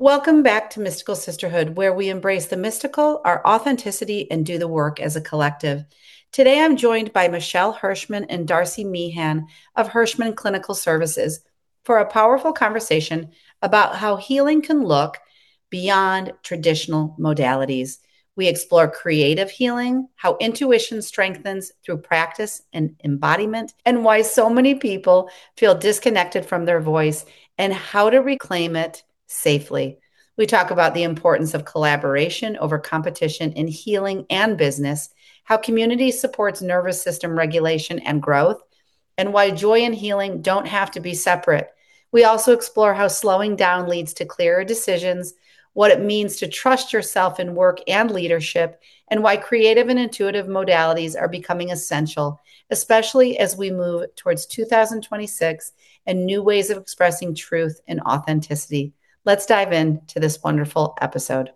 Welcome back to Mystical Sisterhood, where we embrace the mystical, our authenticity, and do the work as a collective. Today, I'm joined by Michelle Hirschman and Darcy Meehan of Hirschman Clinical Services for a powerful conversation about how healing can look beyond traditional modalities. We explore creative healing, how intuition strengthens through practice and embodiment, and why so many people feel disconnected from their voice and how to reclaim it safely. We talk about the importance of collaboration over competition in healing and business, how community supports nervous system regulation and growth, and why joy and healing don't have to be separate. We also explore how slowing down leads to clearer decisions, what it means to trust yourself in work and leadership, and why creative and intuitive modalities are becoming essential, especially as we move towards 2026 and new ways of expressing truth and authenticity. Let's dive into this wonderful episode.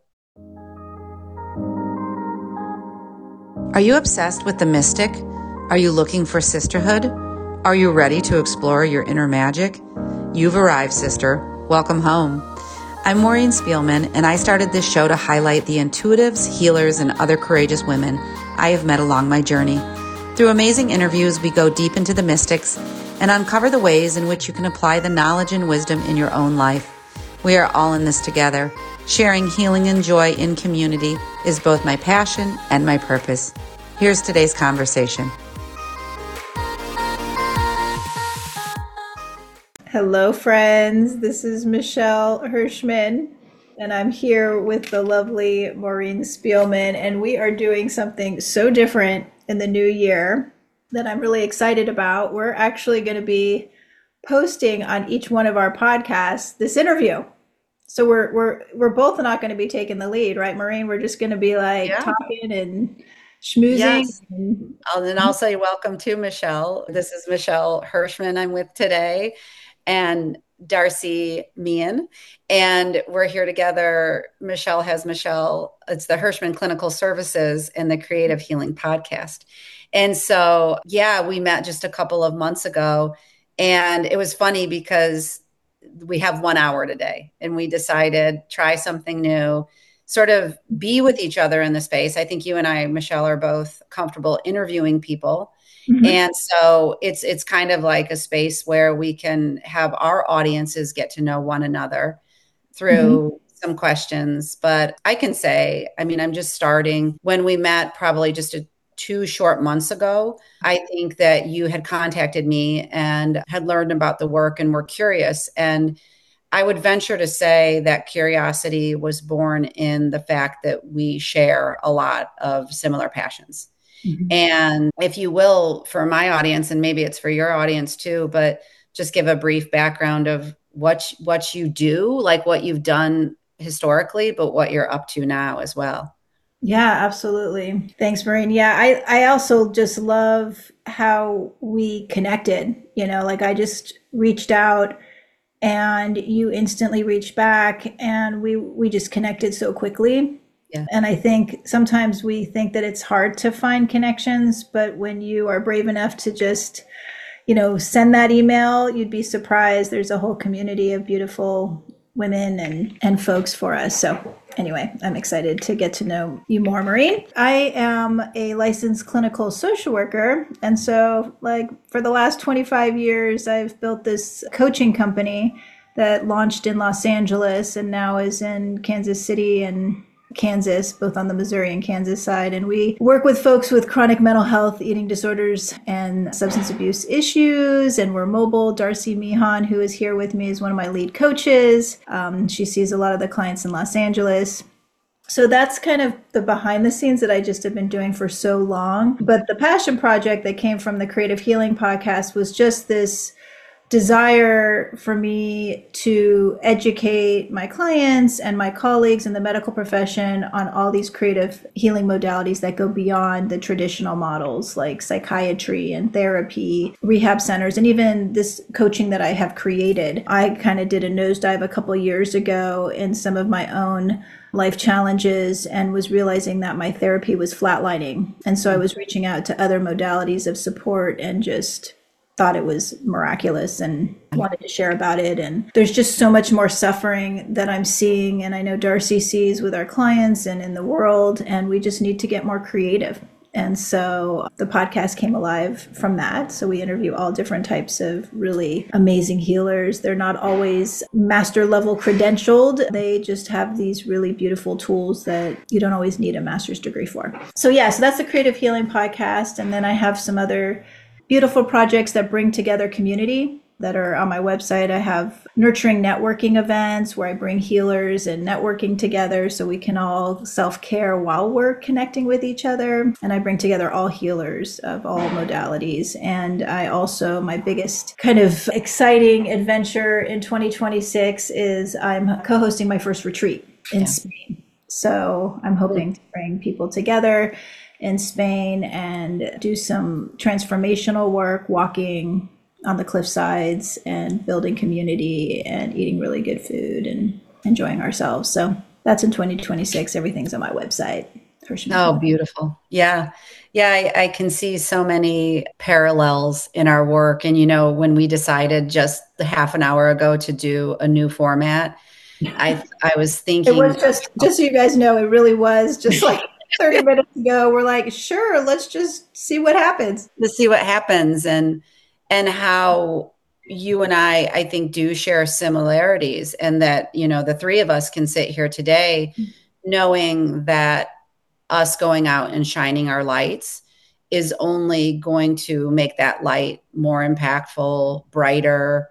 Are you obsessed with the mystic? Are you looking for sisterhood? Are you ready to explore your inner magic? You've arrived, sister. Welcome home. I'm Maureen Spielman, and I started this show to highlight the intuitives, healers, and other courageous women I have met along my journey. Through amazing interviews, we go deep into the mystics and uncover the ways in which you can apply the knowledge and wisdom in your own life. We are all in this together. Sharing healing and joy in community is both my passion and my purpose. Here's today's conversation. Hello, friends. This is Michelle Hirschman, and I'm here with the lovely Maureen Spielman, and we are doing something so different in the new year that I'm really excited about. We're actually going to be posting on each one of our podcasts this interview. So we're both not going to be taking the lead, right, Maureen? We're just going to be talking and schmoozing. Yes. And I'll say welcome to Michelle. This is Michelle Hirschman I'm with today, and Darcy Meehan. And we're here together. It's the Hirschman Clinical Services and the Creative Healing Podcast. And so, we met just a couple of months ago. And it was funny because we have 1 hour today and we decided try something new, sort of be with each other in the space. I think you and I, Michelle, are both comfortable interviewing people. Mm-hmm. And so it's kind of like a space where we can have our audiences get to know one another through some questions. But I can say, I'm just starting. When we met probably just 2 short months ago, I think that you had contacted me and had learned about the work and were curious. And I would venture to say that curiosity was born in the fact that we share a lot of similar passions. Mm-hmm. And if you will, for my audience, and maybe it's for your audience too, but just give a brief background of what you do, like what you've done historically, but what you're up to now as well. Yeah, absolutely. Thanks, Maureen. Yeah, I also just love how we connected. I just reached out and you instantly reached back and we just connected so quickly. Yeah. And I think sometimes we think that it's hard to find connections, but when you are brave enough to just, send that email, you'd be surprised. There's a whole community of beautiful women and folks for us. So anyway, I'm excited to get to know you more, Maureen. I am a licensed clinical social worker. And so for the last 25 years, I've built this coaching company that launched in Los Angeles and now is in Kansas City and Kansas, both on the Missouri and Kansas side. And we work with folks with chronic mental health, eating disorders, and substance abuse issues. And we're mobile. Darcy Meehan, who is here with me, is one of my lead coaches. She sees a lot of the clients in Los Angeles. So that's kind of the behind the scenes that I just have been doing for so long. But the passion project that came from the Creative Healing Podcast was just this desire for me to educate my clients and my colleagues in the medical profession on all these creative healing modalities that go beyond the traditional models like psychiatry and therapy, rehab centers, and even this coaching that I have created. I kind of did a nosedive a couple of years ago in some of my own life challenges and was realizing that my therapy was flatlining. And so I was reaching out to other modalities of support and just thought it was miraculous and wanted to share about it. And there's just so much more suffering that I'm seeing. And I know Darcy sees with our clients and in the world, and we just need to get more creative. And so the podcast came alive from that. So we interview all different types of really amazing healers. They're not always master level credentialed. They just have these really beautiful tools that you don't always need a master's degree for. So yeah, so that's the Creative Healing Podcast. And then I have some other beautiful projects that bring together community that are on my website. I have nurturing networking events where I bring healers and networking together so we can all self-care while we're connecting with each other. And I bring together all healers of all modalities. And I also, my biggest kind of exciting adventure in 2026 is I'm co-hosting my first retreat in Spain. So I'm hoping to bring people together in Spain and do some transformational work, walking on the cliff sides and building community and eating really good food and enjoying ourselves. So that's in 2026. Everything's on my website. Oh, beautiful. Yeah. Yeah. I can see so many parallels in our work. And, when we decided just a half an hour ago to do a new format, I was thinking. It was just so you guys know, it really was just like 30 minutes ago. We're like, sure, let's just see what happens. To see what happens. And how you and I think, do share similarities, and that, the three of us can sit here today knowing that us going out and shining our lights is only going to make that light more impactful, brighter,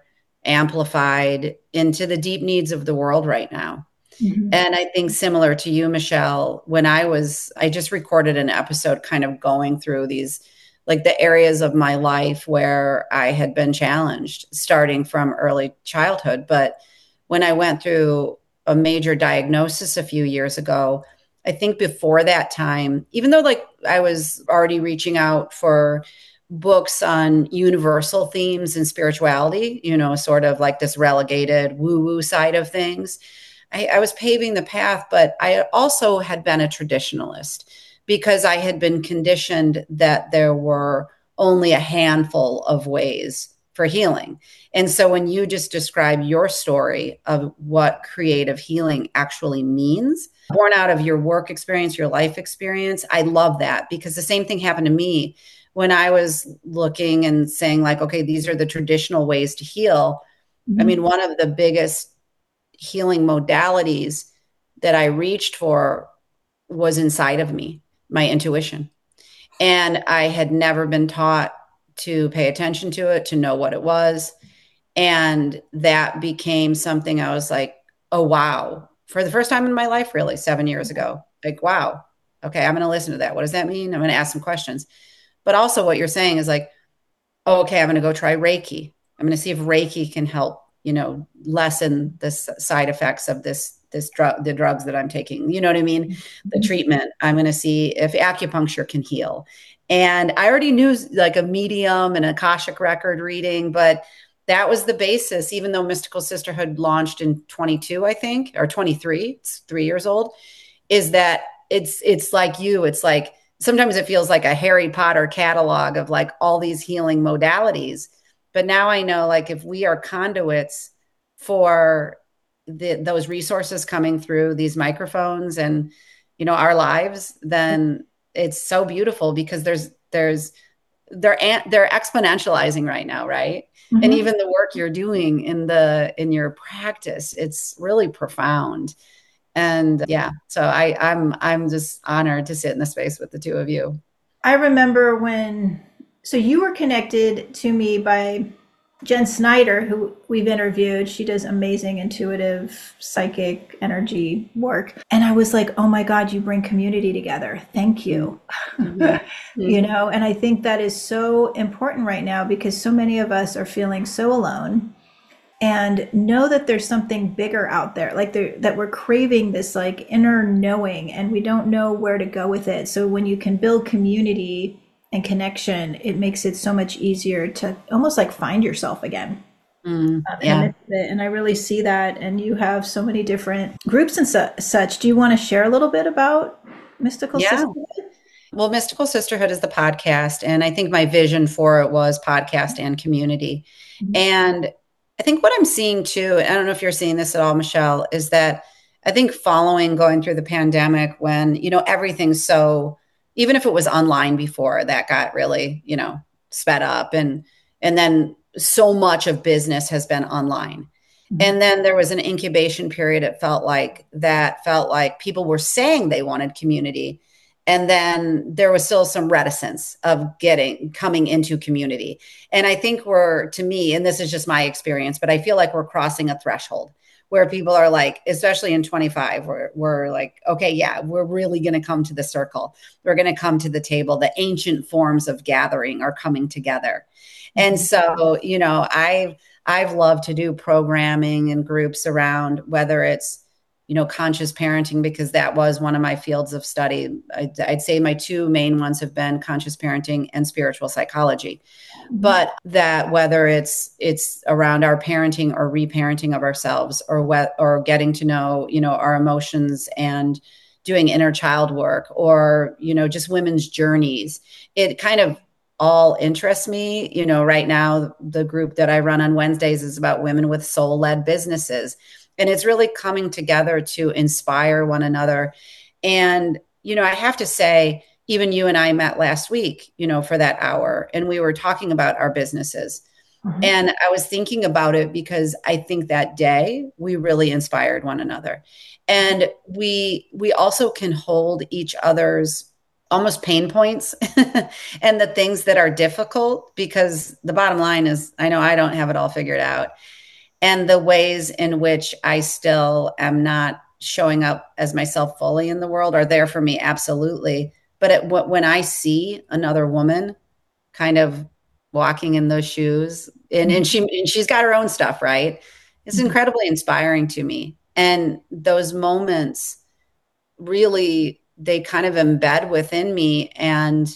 amplified into the deep needs of the world right now. Mm-hmm. And I think similar to you, Michelle, when I just recorded an episode kind of going through these, like the areas of my life where I had been challenged starting from early childhood. But when I went through a major diagnosis a few years ago, I think before that time, even though like I was already reaching out for books on universal themes and spirituality, sort of like this relegated woo-woo side of things, I was paving the path, but I also had been a traditionalist, because I had been conditioned that there were only a handful of ways for healing. And so when you just describe your story of what creative healing actually means, born out of your work experience, your life experience, I love that, because the same thing happened to me when I was looking and saying like, okay, these are the traditional ways to heal. Mm-hmm. I mean, one of the biggest healing modalities that I reached for was inside of me, my intuition. And I had never been taught to pay attention to it, to know what it was. And that became something I was like, oh, wow. For the first time in my life, really, 7 years ago, like, wow. Okay, I'm going to listen to that. What does that mean? I'm going to ask some questions. But also what you're saying is like, oh, okay, I'm going to go try Reiki. I'm going to see if Reiki can help, lessen the side effects of the drugs that I'm taking, you know what I mean? The treatment. I'm going to see if acupuncture can heal. And I already knew like a medium and Akashic record reading, but that was the basis, even though Mystical Sisterhood launched in 22, I think, or 23, it's 3 years old, is that it's like it's like, sometimes it feels like a Harry Potter catalog of like all these healing modalities. But now I know, like, if we are conduits for those resources coming through these microphones and, our lives, then it's so beautiful, because they're exponentializing right now. Right. Mm-hmm. And even the work you're doing in your practice, it's really profound. And yeah, so I'm just honored to sit in the space with the two of you. I remember so you were connected to me by Jen Snyder, who we've interviewed. She does amazing intuitive psychic energy work. And I was like, oh my God, you bring community together. Thank you. Mm-hmm. And I think that is so important right now, because so many of us are feeling so alone, and know that there's something bigger out there, like that we're craving this like inner knowing, and we don't know where to go with it. So when you can build community and connection, it makes it so much easier to almost like find yourself again. Yeah. And I really see that. And you have so many different groups and such. Do you want to share a little bit about Mystical Sisterhood? Well, Mystical Sisterhood is the podcast, and I think my vision for it was podcast and community. And I think what I'm seeing too, and I don't know if you're seeing this at all, Michelle, is that I think following going through the pandemic when, everything's so, even if it was online before, that got really, sped up and then so much of business has been online. And then there was an incubation period. It felt like people were saying they wanted community. And then there was still some reticence of coming into community. And I think to me, and this is just my experience, but I feel like we're crossing a threshold where people are like, especially in 25, we're like, okay, yeah, we're really going to come to the circle. We're going to come to the table. The ancient forms of gathering are coming together. And so, I've loved to do programming and groups around whether it's, conscious parenting, because that was one of my fields of study. I'd say my two main ones have been conscious parenting and spiritual psychology. But that whether it's around our parenting or reparenting of ourselves, or getting to know, our emotions and doing inner child work, or, just women's journeys, it kind of all interests me. Right now, the group that I run on Wednesdays is about women with soul-led businesses. And it's really coming together to inspire one another. And, I have to say, even you and I met last week, for that hour, and we were talking about our businesses. And I was thinking about it because I think that day we really inspired one another. And we also can hold each other's almost pain points and the things that are difficult, because the bottom line is, I know I don't have it all figured out. And the ways in which I still am not showing up as myself fully in the world are there for me, absolutely. But when I see another woman kind of walking in those shoes, and she's got her own stuff, right? It's incredibly inspiring to me. And those moments really, they kind of embed within me, and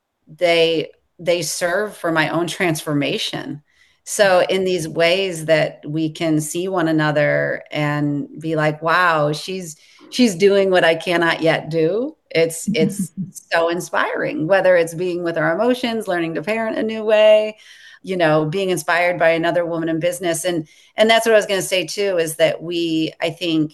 they serve for my own transformation. So in these ways that we can see one another and be like, wow, she's doing what I cannot yet do. It's so inspiring, whether it's being with our emotions, learning to parent a new way, being inspired by another woman in business. And that's what I was going to say too, is that I think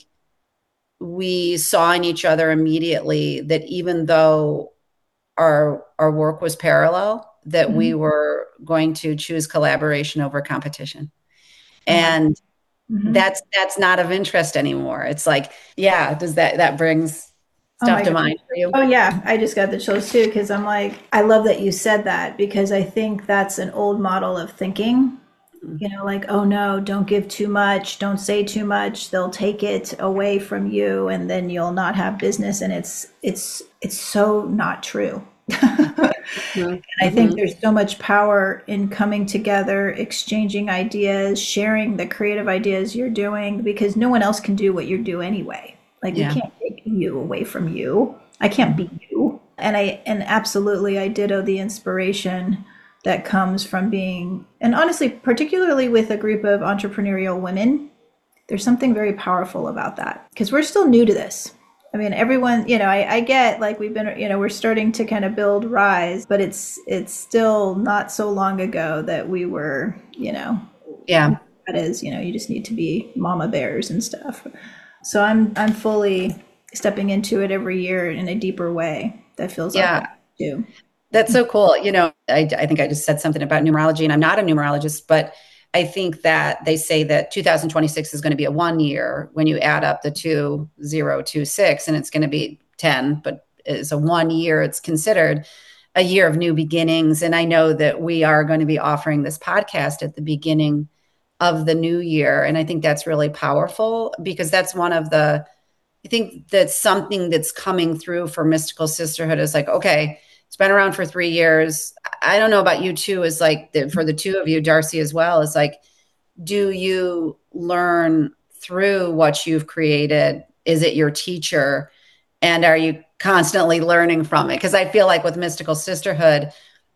we saw in each other immediately that even though our work was parallel, that we were going to choose collaboration over competition. And that's not of interest anymore. It's like, yeah, does that brings stuff to mind for you? Oh yeah, I just got the chills too, because I'm like, I love that you said that, because I think that's an old model of thinking. Like, oh no, don't give too much, don't say too much, they'll take it away from you and then you'll not have business. And it's so not true. And I think there's so much power in coming together, exchanging ideas, sharing the creative ideas you're doing, because no one else can do what you do anyway. Like, we can't take you away from you. I can't be you. And absolutely, I ditto the inspiration that comes from being, and honestly, particularly with a group of entrepreneurial women, there's something very powerful about that, because we're still new to this. I mean, everyone, I get, like, we've been, we're starting to kind of build Rise, but it's still not so long ago that we were, Yeah. that is, you just need to be mama bears and stuff. So I'm fully stepping into it every year in a deeper way. That feels like that too. That's so cool. I think I just said something about numerology, and I'm not a numerologist, but I think that they say that 2026 is going to be a 1 year when you add up the 2026, and it's going to be 10, but it's a 1 year. It's considered a year of new beginnings. And I know that we are going to be offering this podcast at the beginning of the new year. And I think that's really powerful, because that's I think that's something that's coming through for Mystical Sisterhood is like, okay, it's been around for 3 years. I don't know about you too, is like for the two of you, Darcy as well, is like, do you learn through what you've created? Is it your teacher? And are you constantly learning from it? Because I feel like with Mystical Sisterhood,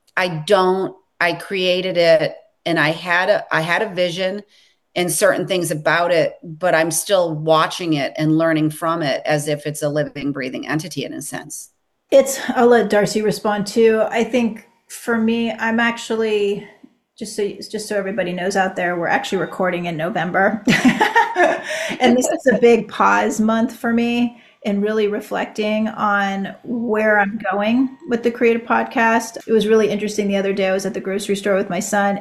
I created it, and I had a vision and certain things about it, but I'm still watching it and learning from it as if it's a living, breathing entity in a sense. I'll let Darcy respond too. I think for me, I'm actually just so everybody knows out there, we're actually recording in November. And this is a big pause month for me and really reflecting on where I'm going with the Creative Podcast. It was really interesting the other day. I was at the grocery store with my son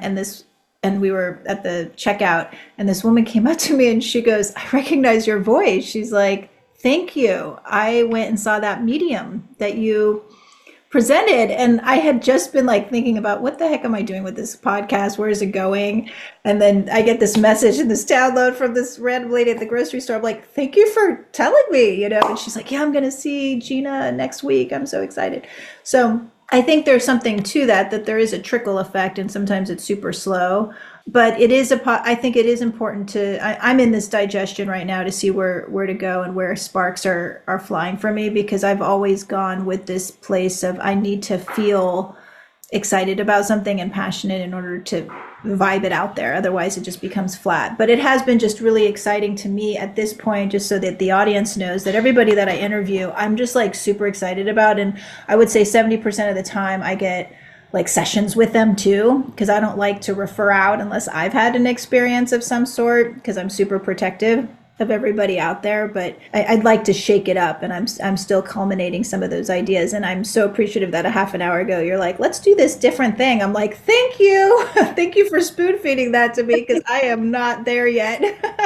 and we were at the checkout and this woman came up to me and she goes, "I recognize your voice." She's like, "Thank you. I went and saw that medium that you presented." And I had just been like thinking about what the heck am I doing with this podcast? Where is it going? And then I get this message and this download from this random lady at the grocery store. I'm like, "Thank you for telling me," And she's like, "Yeah, I'm going to see Gina next week. I'm so excited." So I think there's something to that there is a trickle effect and sometimes it's super slow. But I think it is important I'm in this digestion right now to see where to go and where sparks are flying for me, because I've always gone with this place of I need to feel excited about something and passionate in order to vibe it out there. Otherwise it just becomes flat. But it has been just really exciting to me at this point, just so that the audience knows that everybody that I interview, I'm just like super excited about. And I would say 70% of the time I get like sessions with them too, because I don't like to refer out unless I've had an experience of some sort, because I'm super protective of everybody out there. But I'd like to shake it up, and I'm still culminating some of those ideas. And I'm so appreciative that a half an hour ago you're like, "Let's do this different thing." I'm like, "Thank you." Thank you for spoon feeding that to me, because I am not there yet.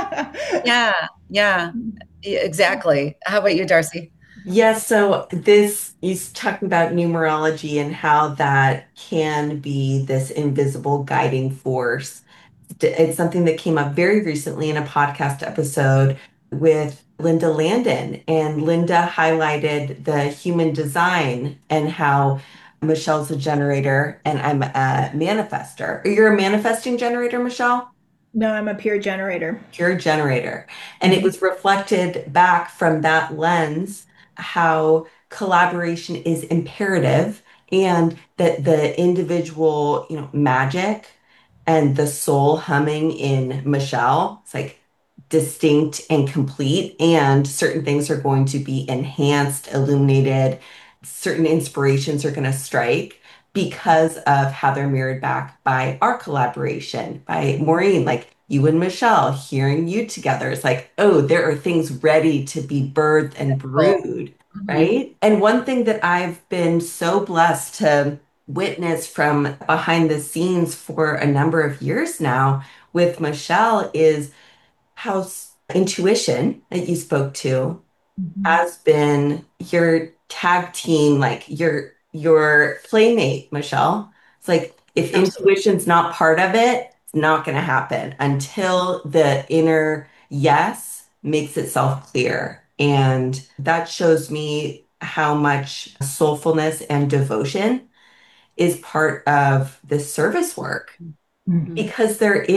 Yeah, yeah, exactly. How about you, Darcy? Yes, so this is talking about numerology and how that can be this invisible guiding force. It's something that came up very recently in a podcast episode with Linda Landon, and Linda highlighted the human design and how Michelle's a generator and I'm a manifester. You're a manifesting generator, Michelle? No, I'm a pure generator. Pure generator. And it Mhm. was reflected back from that lens how collaboration is imperative, and that the individual, magic and the soul humming in Michelle, it's like distinct and complete, and certain things are going to be enhanced, illuminated, certain inspirations are going to strike because of how they're mirrored back by our collaboration, by Maureen, like you and Michelle, hearing you together. It's like, oh, there are things ready to be birthed and Cool. brewed, Mhm. right? And one thing that I've been so blessed to witness from behind the scenes for a number of years now with Michelle is how intuition that you spoke to Mhm. has been your tag team, like your playmate, Michelle. It's like if Absolutely. intuition's not part of it, it's not going to happen until the inner yes makes itself clear. And that shows me how much soulfulness and devotion is part of this service work, Mhm. because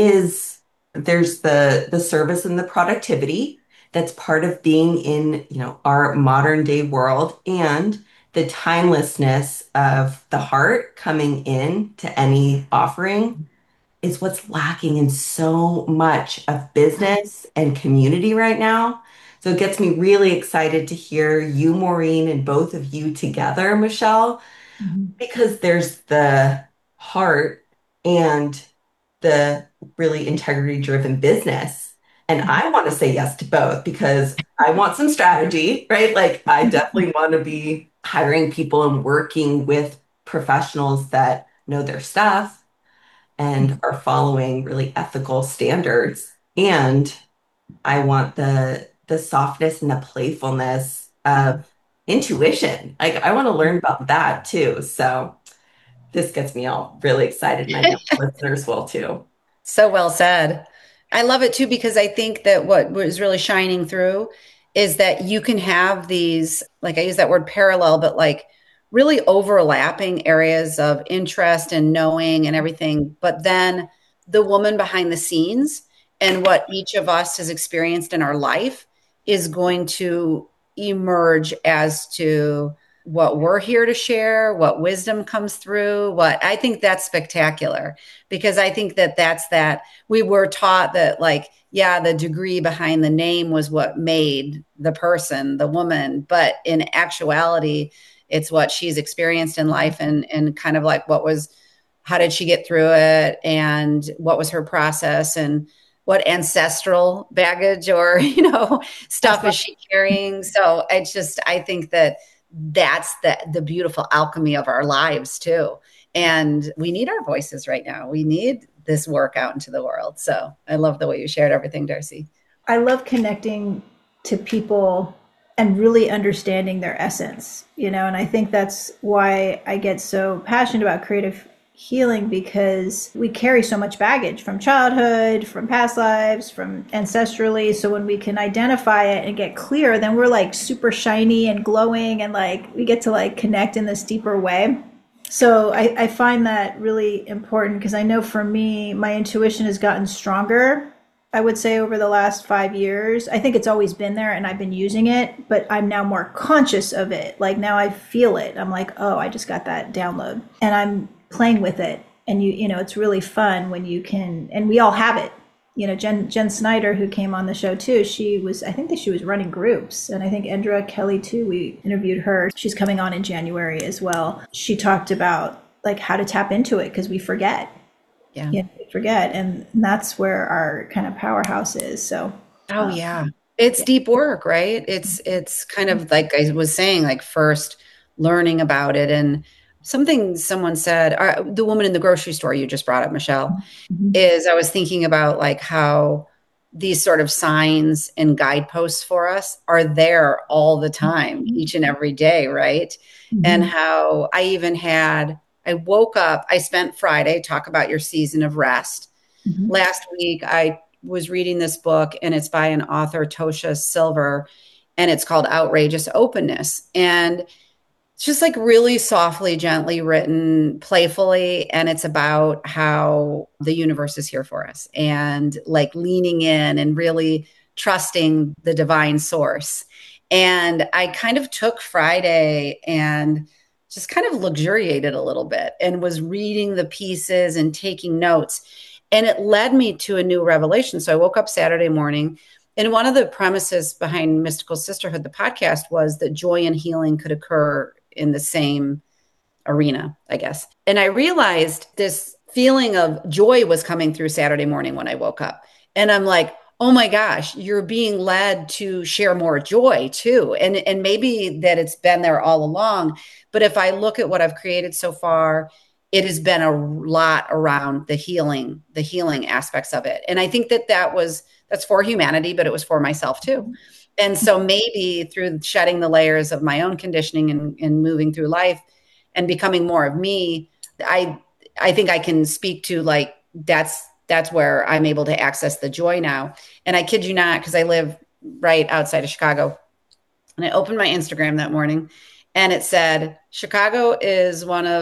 there's the service and the productivity that's part of being in, our modern day world, and the timelessness of the heart coming in to any offering is what's lacking in so much of business and community right now. So it gets me really excited to hear you, Maureen, and both of you together, Michelle, Mhm. because there's the heart and the really integrity driven business. And I want to say yes to both because I want some strategy, right? Like, I definitely want to be hiring people and working with professionals that know their stuff and are following really ethical standards. And I want the softness and the playfulness of intuition. Like, I want to learn about that too. So this gets me all really excited, and I know listeners will too. So well said. I love it too because I think that what was really shining through is that you can have these, like I use that word parallel, but like really overlapping areas of interest and knowing and everything. But then the woman behind the scenes and what each of us has experienced in our life is going to emerge as to what we're here to share, what wisdom comes through, what I think that's spectacular because I think that that's that we were taught that like yeah the degree behind the name was what made the person the woman but in actuality It's what she's experienced in life and kind of like how did she get through it and what was her process and what ancestral baggage or, stuff is she carrying. So I think that's the beautiful alchemy of our lives too. And we need our voices right now. We need this work out into the world. So I love the way you shared everything, Darcy. I love connecting to people and really understanding their essence, and I think that's why I get so passionate about creative healing, because we carry so much baggage from childhood, from past lives, from ancestrally. So when we can identify it and get clear, then we're like super shiny and glowing, and like we get to like connect in this deeper way. So I find that really important, because I know for me, my intuition has gotten stronger, I would say, over the last 5 years. I think it's always been there and I've been using it, but I'm now more conscious of it. Like now I feel it. I'm like, oh, I just got that download and I'm playing with it. And it's really fun when you can, and we all have it. Jen Snyder, who came on the show too, I think that she was running groups. And I think Endra Kelly too, we interviewed her. She's coming on in January as well. She talked about like how to tap into it, because we forget. Yeah. We forget. And that's where our kind of powerhouse is. So. Oh yeah. It's deep work, right? It's kind of like I was saying, like first learning about it. And someone said, the woman in the grocery store you just brought up, Michelle, is I was thinking about like how these sort of signs and guideposts for us are there all the time, each and every day, right? And how I woke up, I spent Friday, talk about your season of rest. Last week, I was reading this book, and it's by an author, Tosha Silver, and it's called Outrageous Openness. And it's just like really softly, gently written, playfully. And it's about how the universe is here for us and like leaning in and really trusting the divine source. And I kind of took Friday and just kind of luxuriated a little bit and was reading the pieces and taking notes. And it led me to a new revelation. So I woke up Saturday morning, and one of the premises behind Mystical Sisterhood, the podcast, was that joy and healing could occur in the same arena, I guess. And I realized this feeling of joy was coming through Saturday morning when I woke up. And I'm like, oh my gosh, you're being led to share more joy too. And maybe that it's been there all along. But if I look at what I've created so far, it has been a lot around the healing aspects of it. And I think that's for humanity, but it was for myself too. And so maybe through shedding the layers of my own conditioning and moving through life and becoming more of me, I think I can speak to like, that's where I'm able to access the joy now. And I kid you not, because I live right outside of Chicago. And I opened my Instagram that morning and it said, Chicago is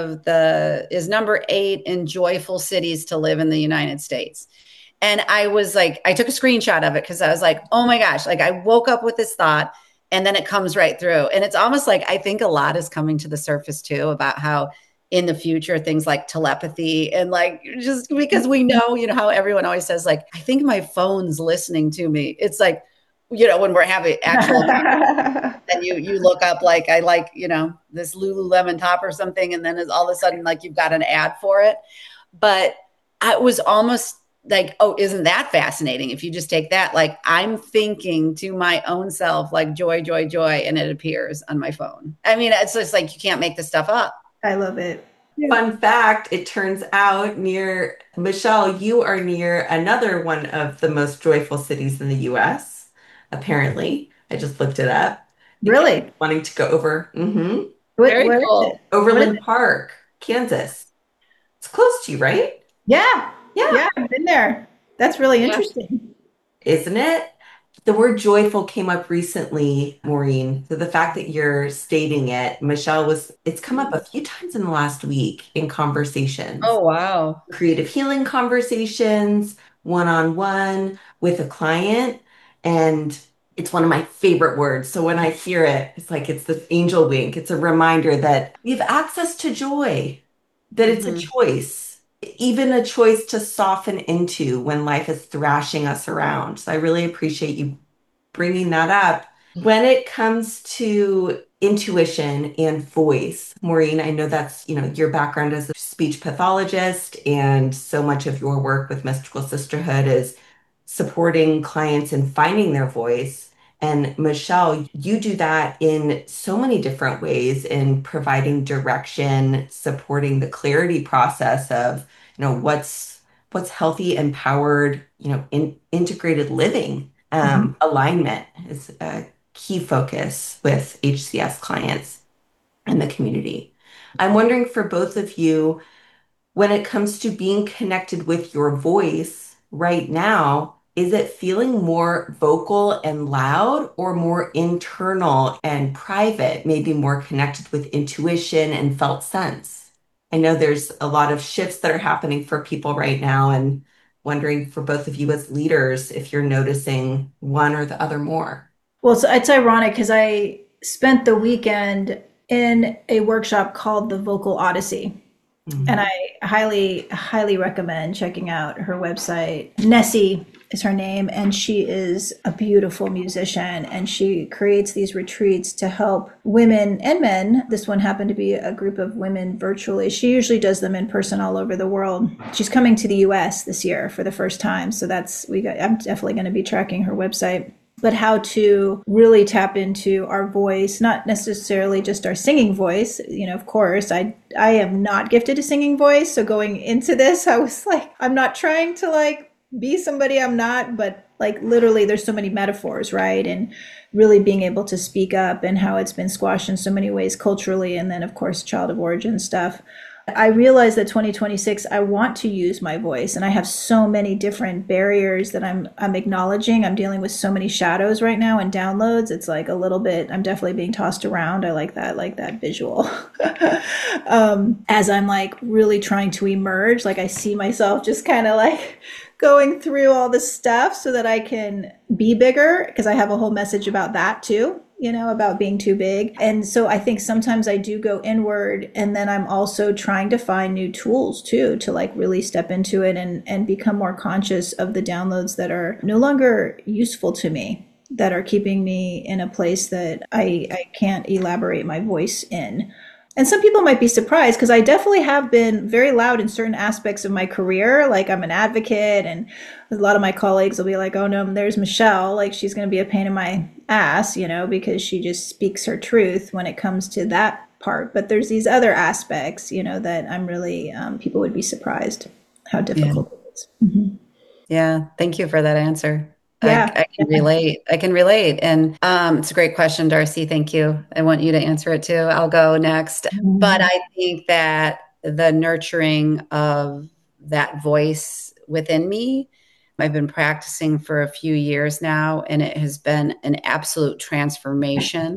number 8 in joyful cities to live in the United States. And I was like, I took a screenshot of it because I was like, oh my gosh, like I woke up with this thought and then it comes right through. And it's almost like, I think a lot is coming to the surface too about how in the future, things like telepathy and like, just because we know, how everyone always says like, I think my phone's listening to me. It's like, when we're having actual, then you look up, like, I like, this Lululemon top or something. And then it's all of a sudden, like you've got an ad for it. But I was almost like, oh, isn't that fascinating? If you just take that, like I'm thinking to my own self, like joy, joy, joy. And it appears on my phone. I mean, it's just like, you can't make this stuff up. I love it. Fun fact, it turns out Michelle, you are near another one of the most joyful cities in the US, apparently. I just looked it up. Really? Wanting to go over. Very cool. Overland Park, Kansas. It's close to you, right? Yeah. I've been there. That's really interesting. Isn't it? The word joyful came up recently, Maureen. So the fact that you're stating it, it's come up a few times in the last week in conversations. Oh, wow. Creative healing conversations, one-on-one with a client. And it's one of my favorite words. So when I hear it, it's like it's this angel wink. It's a reminder that we have access to joy, that it's a choice. Even a choice to soften into when life is thrashing us around. So I really appreciate you bringing that up. When it comes to intuition and voice. Maureen, I know that's, your background as a speech pathologist, and so much of your work with Mystical Sisterhood is supporting clients in finding their voice. And Michelle, you do that in so many different ways in providing direction, supporting the clarity process of, what's healthy, empowered, integrated living. Mhm. Alignment is a key focus with HCS clients and the community. I'm wondering for both of you, when it comes to being connected with your voice right now, is it feeling more vocal and loud or more internal and private, maybe more connected with intuition and felt sense? I know there's a lot of shifts that are happening for people right now, and wondering for both of you as leaders if you're noticing one or the other more. Well, it's ironic because I spent the weekend in a workshop called the Vocal Odyssey. And Mhm. I highly, highly recommend checking out her website. Nessie is her name, and she is a beautiful musician. And she creates these retreats to help women and men. This one happened to be a group of women virtually. She usually does them in person all over the world. She's coming to the US this year for the first time. So I'm definitely going to be tracking her website, but how to really tap into our voice, not necessarily just our singing voice. Of course, I am not gifted a singing voice. So going into this, I was like, I'm not trying to like be somebody I'm not, but like literally there's so many metaphors, right? And really being able to speak up and how it's been squashed in so many ways culturally. And then of course, child of origin stuff. I realize that 2026, I want to use my voice, and I have so many different barriers that I'm acknowledging. I'm dealing with so many shadows right now and downloads. It's like a little bit. I'm definitely being tossed around. I like that visual. As I'm like really trying to emerge, like I see myself just kind of like going through all this stuff so that I can be bigger, because I have a whole message about that too, about being too big. And so I think sometimes I do go inward, and then I'm also trying to find new tools too, to like really step into it and become more conscious of the downloads that are no longer useful to me, that are keeping me in a place that I can't elaborate my voice in. And some people might be surprised because I definitely have been very loud in certain aspects of my career. Like I'm an advocate, and a lot of my colleagues will be like, oh no, there's Michelle. Like she's going to be a pain in my ass, because she just speaks her truth when it comes to that part. But there's these other aspects, that I'm really, people would be surprised how Yeah. difficult it is. Mm-hmm. Yeah. Thank you for that answer. Yeah. I can relate. I can relate. And it's a great question, Darcy. Thank you. I want you to answer it too. I'll go next. But Mhm. I think that the nurturing of that voice within me, I've been practicing for a few years now, and it has been an absolute transformation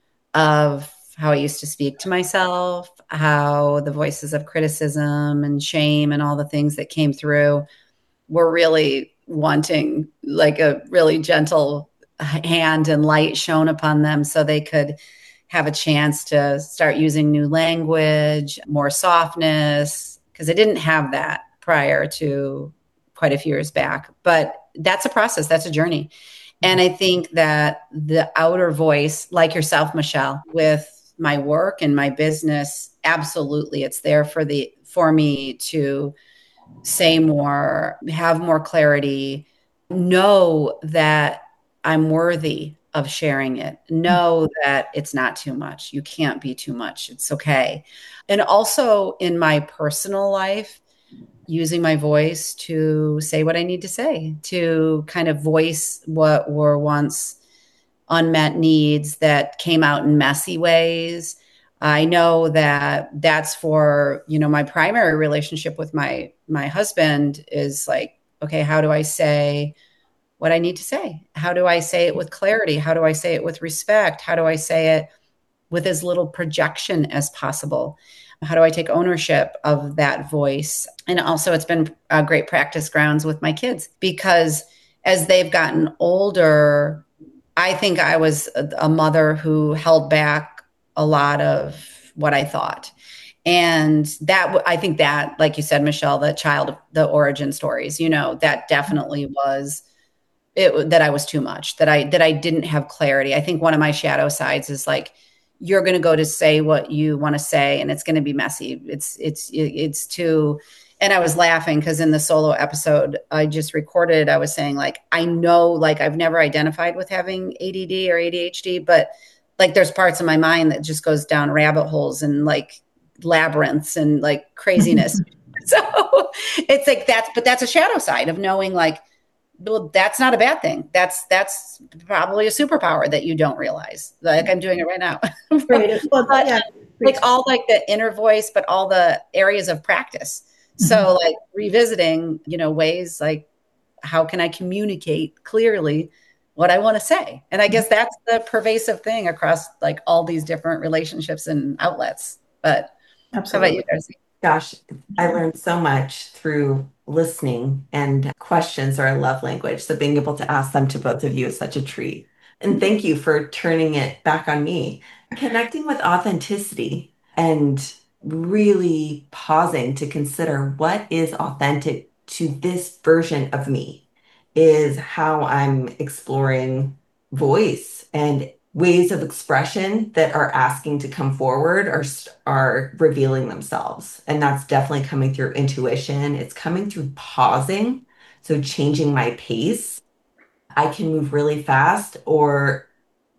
of how I used to speak to myself, how the voices of criticism and shame and all the things that came through were really wanting like a really gentle hand and light shown upon them so they could have a chance to start using new language, more softness, because I didn't have that prior to quite a few years back. But that's a process, that's a journey. And I think that the outer voice, like yourself, Michelle, with my work and my business, absolutely, it's there for me to say more, have more clarity, know that I'm worthy of sharing it, know that it's not too much. You can't be too much. It's okay. And also in my personal life, using my voice to say what I need to say, to kind of voice what were once unmet needs that came out in messy ways. I know that that's for, my primary relationship with my husband is like, okay, how do I say what I need to say? How do I say it with clarity? How do I say it with respect? How do I say it with as little projection as possible? How do I take ownership of that voice? And also, it's been a great practice grounds with my kids because as they've gotten older, I think I was a mother who held back a lot of what I thought. And I think that, like you said, Michelle, the origin stories, that definitely was it, that I was too much, that I didn't have clarity. I think one of my shadow sides is like, you're going to go to say what you want to say, and it's going to be messy. It's too. And I was laughing because in the solo episode I just recorded, I was saying, like, I know, like, I've never identified with having ADD or ADHD, but like there's parts of my mind that just goes down rabbit holes and like labyrinths and like craziness. So it's like but that's a shadow side of knowing, like, well, that's not a bad thing. That's probably a superpower that you don't realize. Like I'm doing it right now. Right. Well, But yeah. like all like the inner voice, but all the areas of practice. So like revisiting, ways like, how can I communicate clearly what I want to say? And I guess that's the pervasive thing across like all these different relationships and outlets. But Absolutely. how about you, Darcy? Gosh, I learned so much through listening, and questions are a love language. So being able to ask them to both of you is such a treat. And thank you for turning it back on me. Connecting with authenticity and really pausing to consider what is authentic to this version of me is how I'm exploring voice and ways of expression that are asking to come forward are revealing themselves. And that's definitely coming through intuition. It's coming through pausing. So changing my pace. I can move really fast or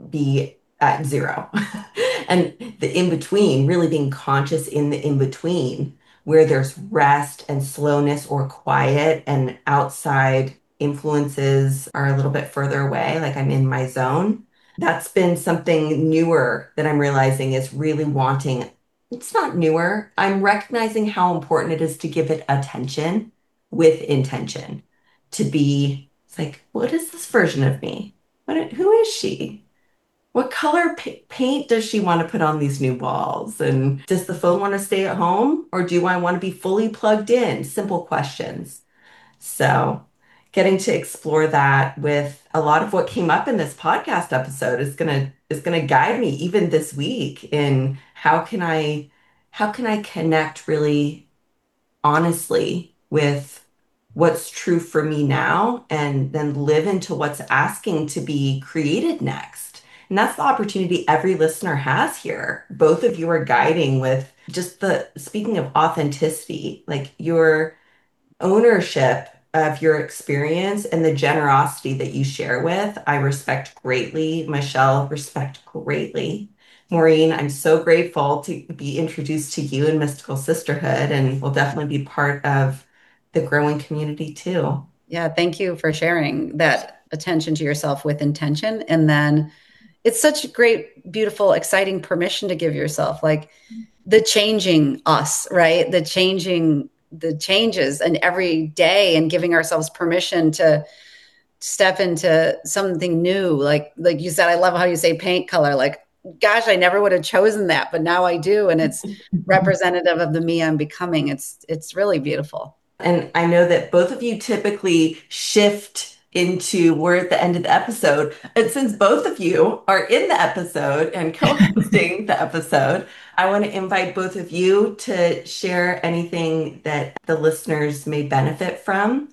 be at zero. And the in between, really being conscious in the in between, where there's rest and slowness or quiet, and outside influences are a little bit further away, like I'm in my zone. That's been something newer that I'm realizing is really wanting. It's not newer. I'm recognizing how important it is to give it attention with intention, to be, it's like, what is this version of me? Who is she? What color paint does she want to put on these new walls? And does the phone want to stay at home, or do I want to be fully plugged in? Simple questions. So, getting to explore that with a lot of what came up in this podcast episode is gonna guide me even this week in how can I connect really honestly with what's true for me now, and then live into what's asking to be created next. And that's the opportunity every listener has here. Both of you are guiding with just the speaking of authenticity, like your ownership of your experience and the generosity that you share with. I respect greatly. Michelle, respect greatly. Maureen, I'm so grateful to be introduced to you in Mystical Sisterhood, and will definitely be part of the growing community too. Yeah, thank you for sharing that attention to yourself with intention. And then it's such a great, beautiful, exciting permission to give yourself, like the changing us, right? The changes and every day, and giving ourselves permission to step into something new. Like you said, I love how you say paint color. Like, gosh, I never would have chosen that, but now I do. And it's representative of the me I'm becoming. It's really beautiful. And I know that both of you typically shift into, we're at the end of the episode. And since both of you are in the episode and co-hosting the episode, I want to invite both of you to share anything that the listeners may benefit from.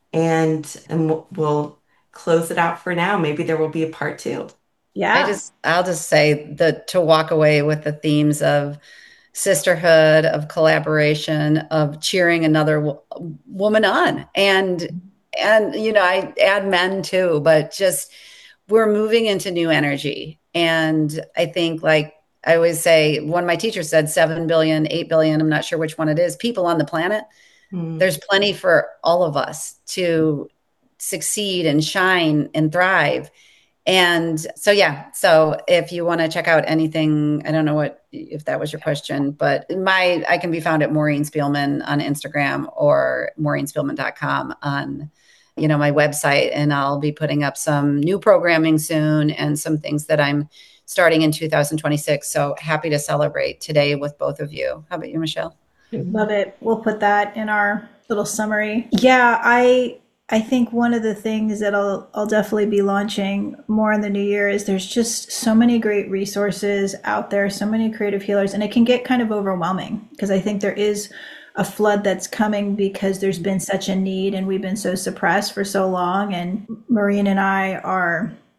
And we'll close it out for now. Maybe there will be a part two. Yeah. I'll just say that to walk away with the themes of sisterhood, of collaboration, of cheering another woman on. And I add men too, but just we're moving into new energy. And I think, like I always say, one of my teachers said 7 billion, 8 billion, I'm not sure which one it is, people on the planet. There's plenty for all of us to succeed and shine and thrive. And so, yeah. So if you want to check out anything, I don't know if that was your question, but I can be found at Maureen Spielman on Instagram, or maureenspielman.com on, my website. And I'll be putting up some new programming soon and some things that I'm starting in 2026. So happy to celebrate today with both of you. How about you, Michelle? Love it. We'll put that in our little summary. Yeah, I think one of the things that I'll definitely be launching more in the new year is there's just so many great resources out there, so many creative healers, and it can get kind of overwhelming because I think there is a flood that's coming because there's been such a need and we've been so suppressed for so long. And Maureen and I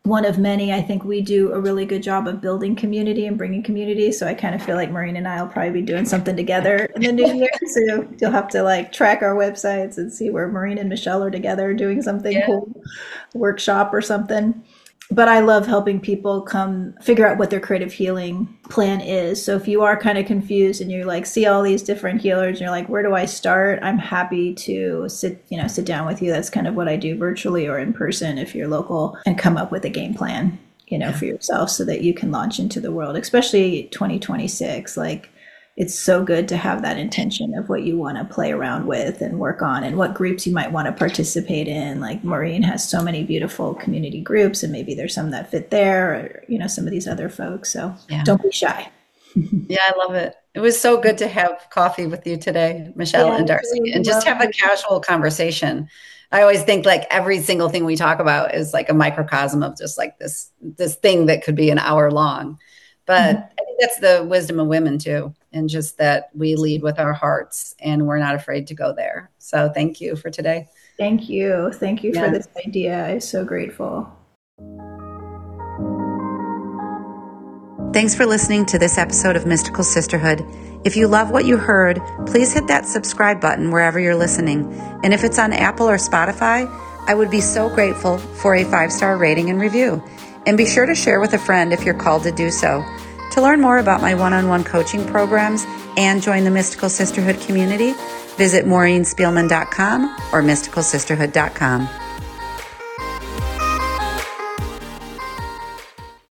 one of many. I think we do a really good job of building community and bringing community. So I kind of feel like Maureen and I will probably be doing something together in the new year. So you'll have to like track our websites and see where Maureen and Michelle are together doing something cool, workshop or something. But I love helping people come figure out what their creative healing plan is. So if you are kind of confused and you like see all these different healers and you're like, where do I start? I'm happy to sit down with you. That's kind of what I do virtually or in person if you're local, and come up with a game plan, for yourself so that you can launch into the world, especially 2026. Like, it's so good to have that intention of what you want to play around with and work on and what groups you might want to participate in. Like Maureen has so many beautiful community groups, and maybe there's some that fit there, or, some of these other folks. So don't be shy. Yeah, I love it. It was so good to have coffee with you today, Michelle and Darcy, and just have a casual conversation. I always think like every single thing we talk about is like a microcosm of just like this thing that could be an hour long. But I think that's the wisdom of women too. And just that we lead with our hearts and we're not afraid to go there. So thank you for today. Thank you. Thank you for this idea. I'm so grateful. Thanks for listening to this episode of Mystical Sisterhood. If you love what you heard, please hit that subscribe button wherever you're listening. And if it's on Apple or Spotify, I would be so grateful for a 5-star rating and review. And be sure to share with a friend if you're called to do so. To learn more about my one-on-one coaching programs and join the Mystical Sisterhood community, visit MaureenSpielman.com or MysticalSisterhood.com.